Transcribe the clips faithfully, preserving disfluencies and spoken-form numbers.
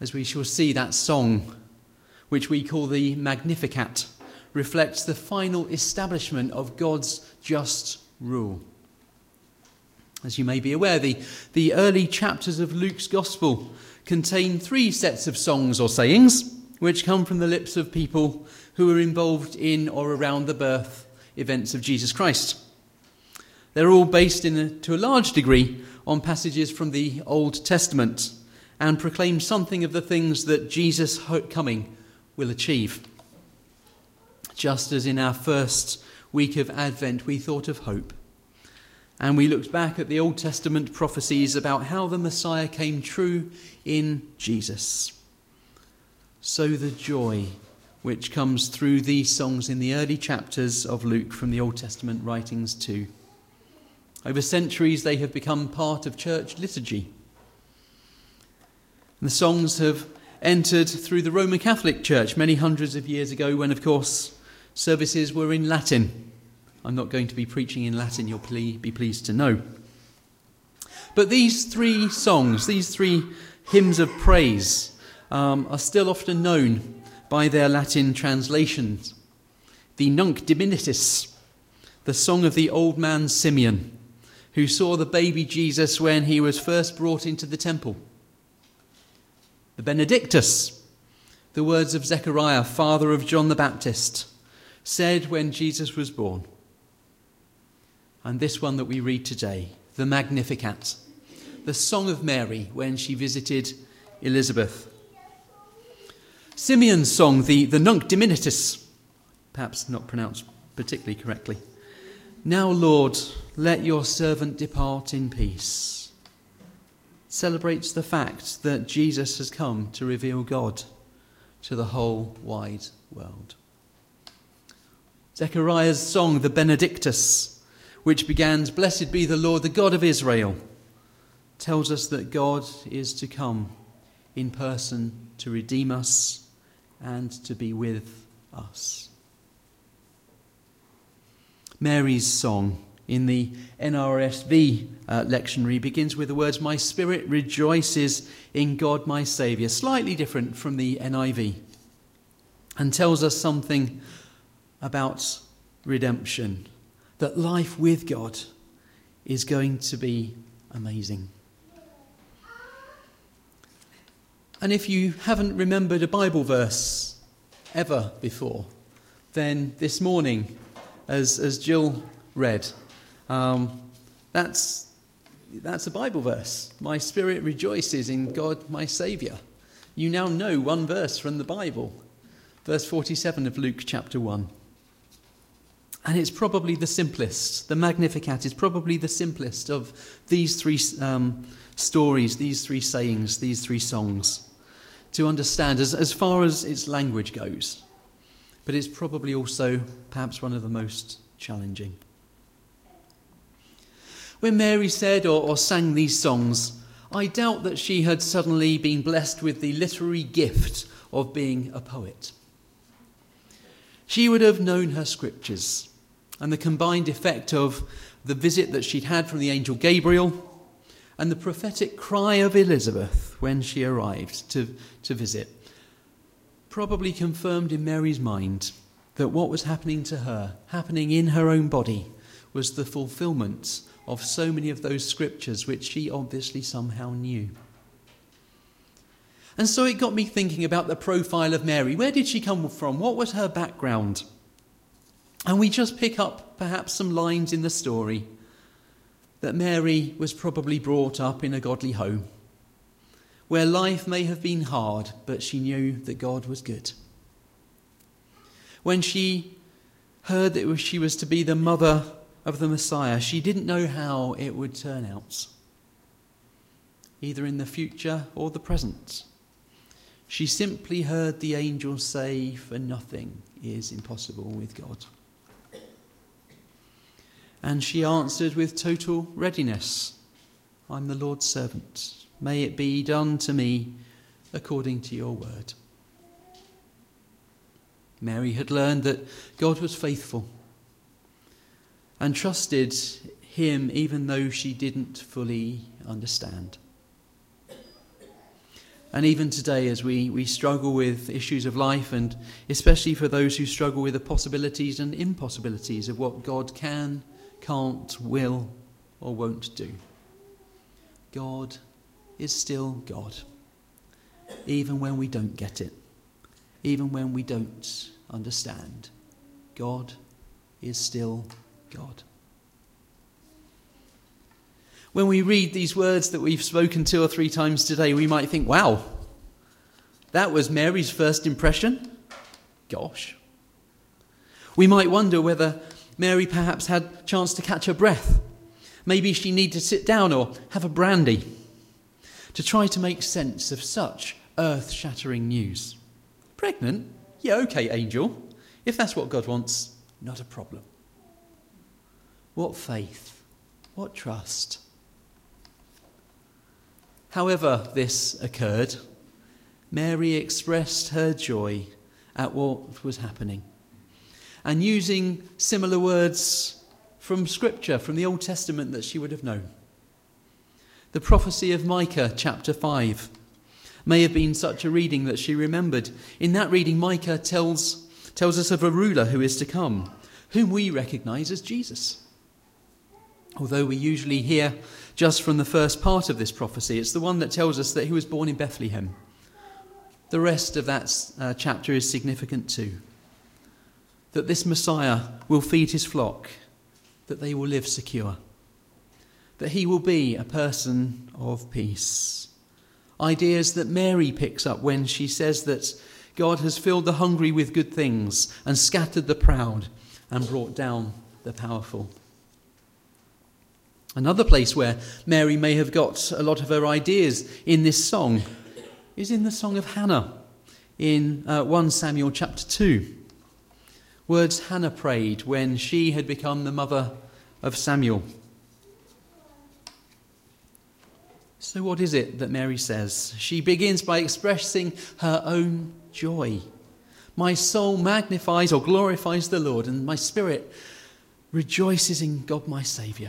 as we shall see, that song, which we call the Magnificat, reflects the final establishment of God's just rule. As you may be aware, the, the early chapters of Luke's Gospel contain three sets of songs or sayings which come from the lips of people who were involved in or around the birth events of Jesus Christ. They're all based in a, to a large degree on passages from the Old Testament and proclaim something of the things that Jesus' coming will achieve. Just as in our first week of Advent we thought of hope, and we looked back at the Old Testament prophecies about how the Messiah came true in Jesus, so the joy which comes through these songs in the early chapters of Luke from the Old Testament writings too. Over centuries they have become part of church liturgy. And the songs have entered through the Roman Catholic Church many hundreds of years ago when, of course, services were in Latin. I'm not going to be preaching in Latin, you'll be pleased to know. But these three songs, these three hymns of praise, um, are still often known by their Latin translations. The Nunc Dimittis, the song of the old man Simeon, who saw the baby Jesus when he was first brought into the temple. The Benedictus, the words of Zechariah, father of John the Baptist, said when Jesus was born. And this one that we read today, the Magnificat, the song of Mary when she visited Elizabeth. Simeon's song, the, the Nunc Dimittis, perhaps not pronounced particularly correctly. Now, Lord, let your servant depart in peace, celebrates the fact that Jesus has come to reveal God to the whole wide world. Zechariah's song, the Benedictus, which begins, Blessed be the Lord, the God of Israel, tells us that God is to come in person to redeem us and to be with us. Mary's song in the N R S V uh, lectionary begins with the words, My spirit rejoices in God my Saviour, slightly different from the N I V, and tells us something about redemption, that life with God is going to be amazing. And if you haven't remembered a Bible verse ever before, then this morning, as as Jill read, um, that's that's a Bible verse. My spirit rejoices in God my Saviour. You now know one verse from the Bible, verse forty-seven of Luke chapter one. And it's probably the simplest. The Magnificat is probably the simplest of these three um, stories, these three sayings, these three songs to understand as, as far as its language goes. But it's probably also perhaps one of the most challenging. When Mary said or, or sang these songs, I doubt that she had suddenly been blessed with the literary gift of being a poet. She would have known her scriptures and the combined effect of the visit that she'd had from the angel Gabriel and the prophetic cry of Elizabeth when she arrived to, to visit, probably confirmed in Mary's mind that what was happening to her, happening in her own body, was the fulfillment of so many of those scriptures which she obviously somehow knew. And so it got me thinking about the profile of Mary. Where did she come from? What was her background? And we just pick up perhaps some lines in the story that Mary was probably brought up in a godly home, where life may have been hard, but she knew that God was good. When she heard that she was to be the mother of the Messiah, she didn't know how it would turn out, either in the future or the present. She simply heard the angel say, for nothing is impossible with God. And she answered with total readiness, I'm the Lord's servant. May it be done to me according to your word. Mary had learned that God was faithful and trusted him even though she didn't fully understand. And even today, as we, we struggle with issues of life, and especially for those who struggle with the possibilities and impossibilities of what God can, can't, will, or won't do, God is still God, even when we don't get it, even when we don't understand. God is still God. When we read these words that we've spoken two or three times today, we might think, wow, that was Mary's first impression? Gosh. We might wonder whether Mary perhaps had a chance to catch her breath. Maybe she needed to sit down or have a brandy to try to make sense of such earth-shattering news. Pregnant? Yeah, okay, angel. If that's what God wants, not a problem. What faith, what trust. However this occurred, Mary expressed her joy at what was happening, and using similar words from Scripture, from the Old Testament that she would have known. The prophecy of Micah chapter five may have been such a reading that she remembered. In that reading, Micah tells, tells us of a ruler who is to come, whom we recognise as Jesus. Although we usually hear just from the first part of this prophecy, it's the one that tells us that he was born in Bethlehem. The rest of that uh, chapter is significant too. That this Messiah will feed his flock, that they will live secure, that he will be a person of peace. Ideas that Mary picks up when she says that God has filled the hungry with good things and scattered the proud and brought down the powerful. Another place where Mary may have got a lot of her ideas in this song is in the Song of Hannah in uh, First Samuel chapter two. Words Hannah prayed when she had become the mother of Samuel. So what is it that Mary says? She begins by expressing her own joy. My soul magnifies or glorifies the Lord, and my spirit rejoices in God my Saviour.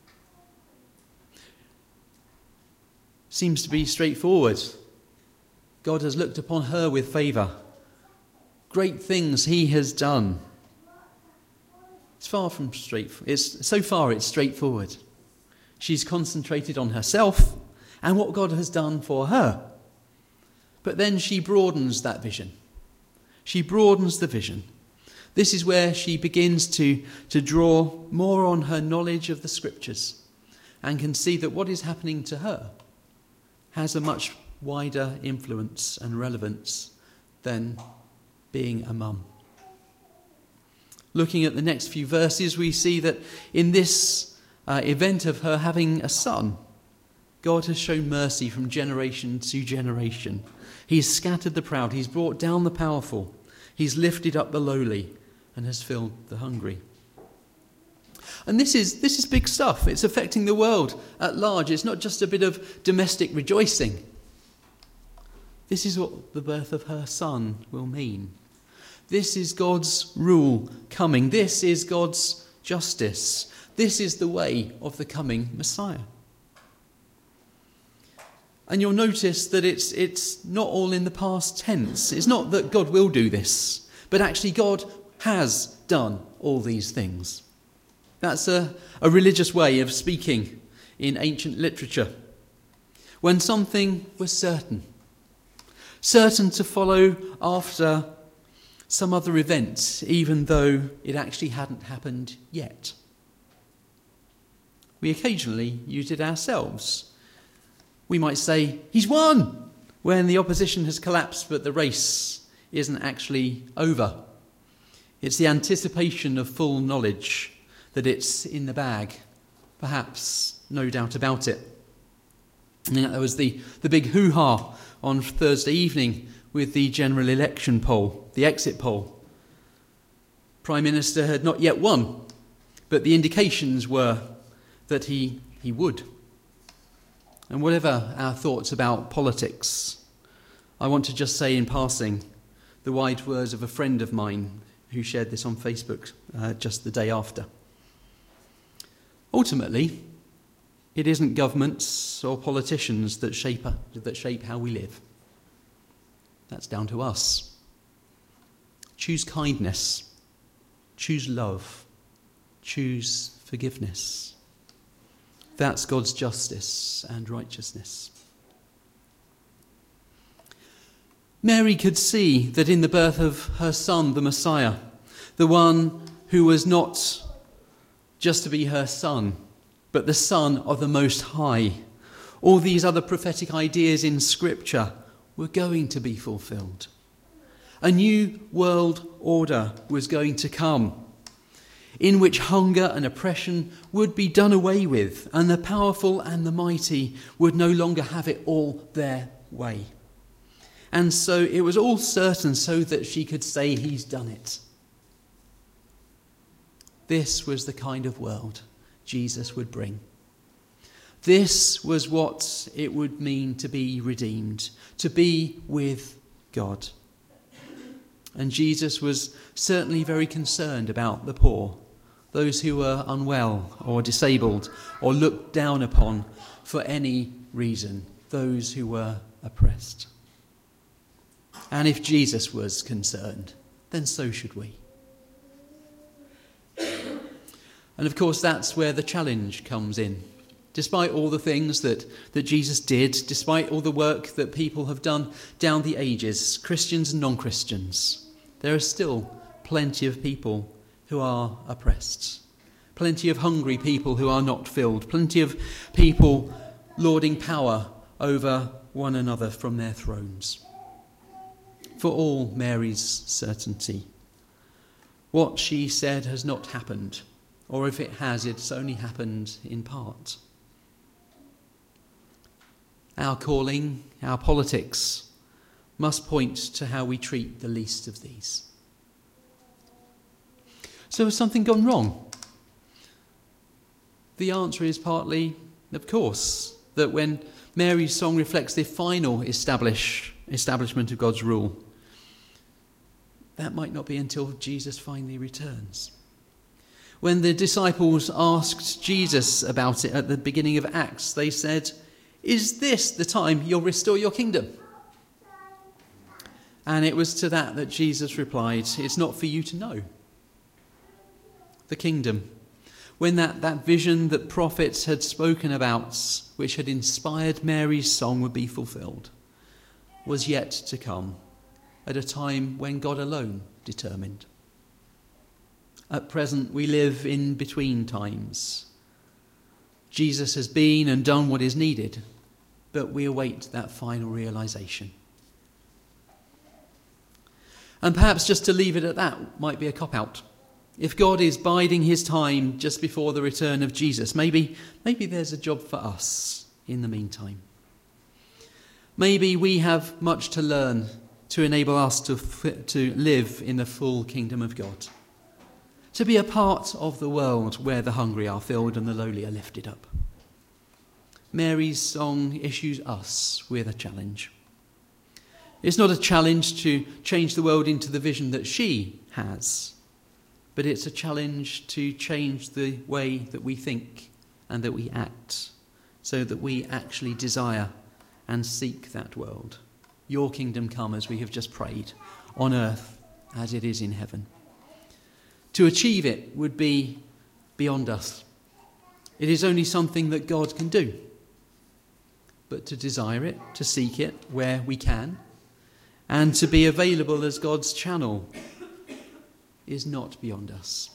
Seems to be straightforward. God has looked upon her with favour. Great things he has done. It's far from straight. It's so far it's straightforward. She's concentrated on herself and what God has done for her. But then she broadens that vision. She broadens the vision. This is where she begins to, to draw more on her knowledge of the Scriptures and can see that what is happening to her has a much wider influence and relevance than being a mum. Looking at the next few verses, we see that in this uh, event of her having a son, God has shown mercy from generation to generation. He's scattered the proud, he's brought down the powerful, he's lifted up the lowly, and has filled the hungry. And this is this is big stuff. It's affecting the world at large. It's not just a bit of domestic rejoicing. This is what the birth of her son will mean. This is God's rule coming. This is God's justice. This is the way of the coming Messiah. And you'll notice that it's it's not all in the past tense. It's not that God will do this, but actually God has done all these things. That's a, a religious way of speaking in ancient literature. When something was certain, certain to follow after some other event, even though it actually hadn't happened yet. We occasionally use it ourselves. We might say, he's won, when the opposition has collapsed, but the race isn't actually over. It's the anticipation of full knowledge that it's in the bag. Perhaps, no doubt about it. And there was the, the big hoo-ha on Thursday evening with the general election poll, the exit poll. Prime Minister had not yet won, but the indications were that he, he would. And whatever our thoughts about politics, I want to just say in passing the wise words of a friend of mine who shared this on Facebook uh, just the day after. Ultimately, it isn't governments or politicians that shape that shape how we live. That's down to us. Choose kindness. Choose love. Choose forgiveness. That's God's justice and righteousness. Mary could see that in the birth of her son, the Messiah, the one who was not just to be her son, but the Son of the Most High, all these other prophetic ideas in Scripture were going to be fulfilled. A new world order was going to come, in which hunger and oppression would be done away with, and the powerful and the mighty would no longer have it all their way. And so it was all certain so that she could say, he's done it. This was the kind of world Jesus would bring. This was what it would mean to be redeemed, to be with God. And Jesus was certainly very concerned about the poor, those who were unwell or disabled or looked down upon for any reason, those who were oppressed. And if Jesus was concerned, then so should we. And of course, that's where the challenge comes in. Despite all the things that, that Jesus did, despite all the work that people have done down the ages, Christians and non-Christians, there are still plenty of people who are oppressed. Plenty of hungry people who are not filled. Plenty of people lording power over one another from their thrones. For all Mary's certainty, what she said has not happened, or if it has, it's only happened in part. Our calling, our politics, must point to how we treat the least of these. So has something gone wrong? The answer is partly, of course, that when Mary's song reflects the final establish, establishment of God's rule, that might not be until Jesus finally returns. When the disciples asked Jesus about it at the beginning of Acts, they said, "Is this the time you'll restore your kingdom?" And it was to that that Jesus replied, "It's not for you to know." The kingdom, when that, that vision that prophets had spoken about, which had inspired Mary's song, would be fulfilled, was yet to come at a time when God alone determined. At present, we live in between times. Jesus has been and done what is needed, but we await that final realization. And perhaps just to leave it at that might be a cop-out. If God is biding his time just before the return of Jesus, maybe, maybe there's a job for us in the meantime. Maybe we have much to learn to enable us to, to live in the full kingdom of God. To be a part of the world where the hungry are filled and the lowly are lifted up. Mary's song issues us with a challenge. It's not a challenge to change the world into the vision that she has, but it's a challenge to change the way that we think and that we act, so that we actually desire and seek that world. Your kingdom come, as we have just prayed, on earth as it is in heaven. To achieve it would be beyond us. It is only something that God can do. But to desire it, to seek it where we can, and to be available as God's channel is not beyond us.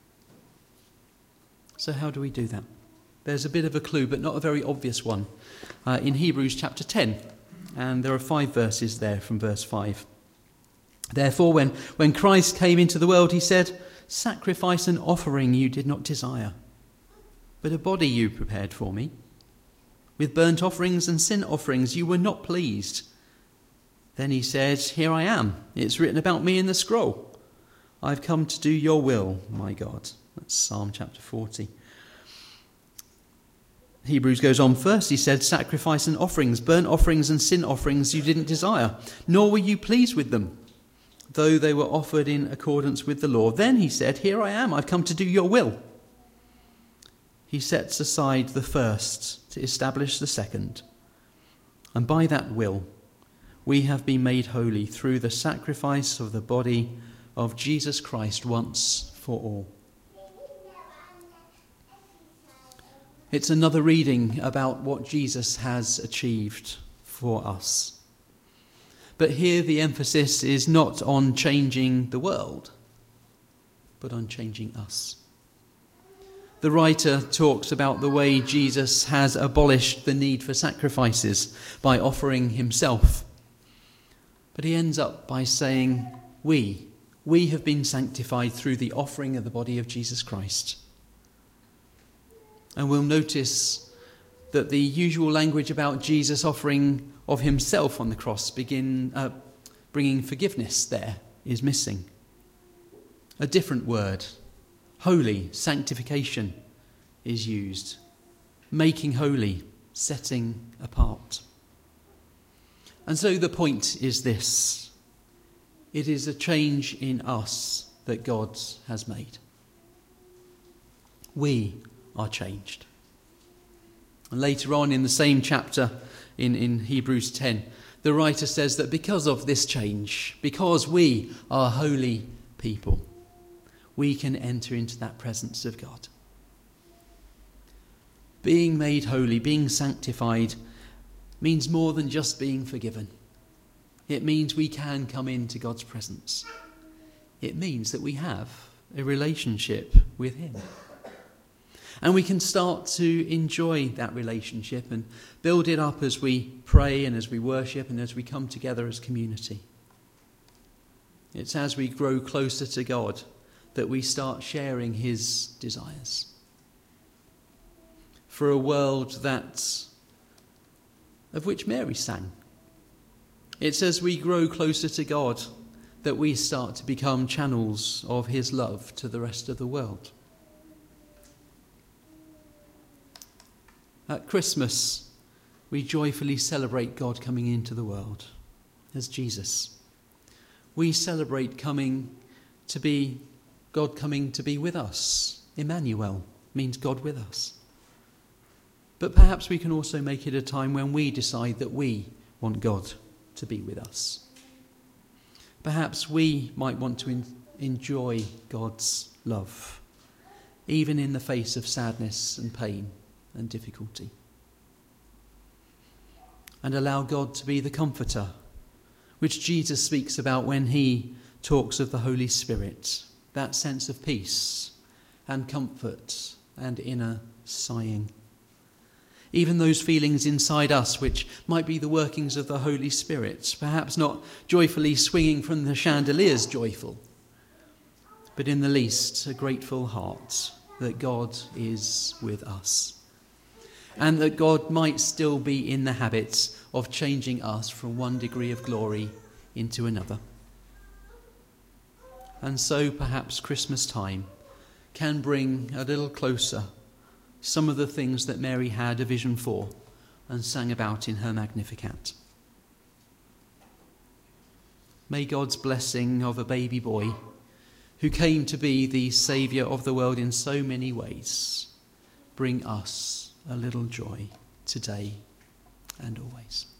So how do we do that? There's a bit of a clue, but not a very obvious one, uh, in Hebrews chapter ten. And there are five verses there from verse five. Therefore, when, when Christ came into the world, he said, "Sacrifice and offering you did not desire, but a body you prepared for me. With burnt offerings and sin offerings you were not pleased." Then he said, "Here I am. It's written about me in the scroll. I've come to do your will, my God." That's Psalm chapter forty. Hebrews goes on first. He said, "Sacrifice and offerings, burnt offerings and sin offerings you didn't desire, nor were you pleased with them, though they were offered in accordance with the law." Then he said, "Here I am. I've come to do your will." He sets aside the first to establish the second. And by that will, we have been made holy through the sacrifice of the body of Jesus Christ once for all. It's another reading about what Jesus has achieved for us. But here the emphasis is not on changing the world, but on changing us. The writer talks about the way Jesus has abolished the need for sacrifices by offering himself. But he ends up by saying, we, we have been sanctified through the offering of the body of Jesus Christ. And we'll notice that the usual language about Jesus offering of himself on the cross, begin uh, bringing forgiveness there, is missing. A different word, holy, sanctification, is used. Making holy, setting apart. And so the point is this: it is a change in us that God has made. We are changed. And later on in the same chapter, in, in Hebrews ten, the writer says that because of this change, because we are holy people, we can enter into that presence of God. Being made holy, being sanctified, means more than just being forgiven. It means we can come into God's presence. It means that we have a relationship with him. And we can start to enjoy that relationship and build it up as we pray and as we worship and as we come together as community. It's as we grow closer to God that we start sharing his desires. For a world that, of which Mary sang. It's as we grow closer to God that we start to become channels of his love to the rest of the world. At Christmas, we joyfully celebrate God coming into the world as Jesus. We celebrate coming to be, God coming to be with us. Emmanuel means God with us. But perhaps we can also make it a time when we decide that we want God to be with us. Perhaps we might want to in- enjoy God's love, even in the face of sadness and pain and difficulty. And allow God to be the comforter, which Jesus speaks about when he talks of the Holy Spirit, that sense of peace and comfort and inner sighing. Even those feelings inside us which might be the workings of the Holy Spirit, perhaps not joyfully swinging from the chandeliers joyful, but in the least a grateful heart that God is with us. And that God might still be in the habit of changing us from one degree of glory into another. And so perhaps Christmas time can bring a little closer some of the things that Mary had a vision for and sang about in her Magnificat. May God's blessing of a baby boy who came to be the saviour of the world in so many ways bring us a little joy today and always.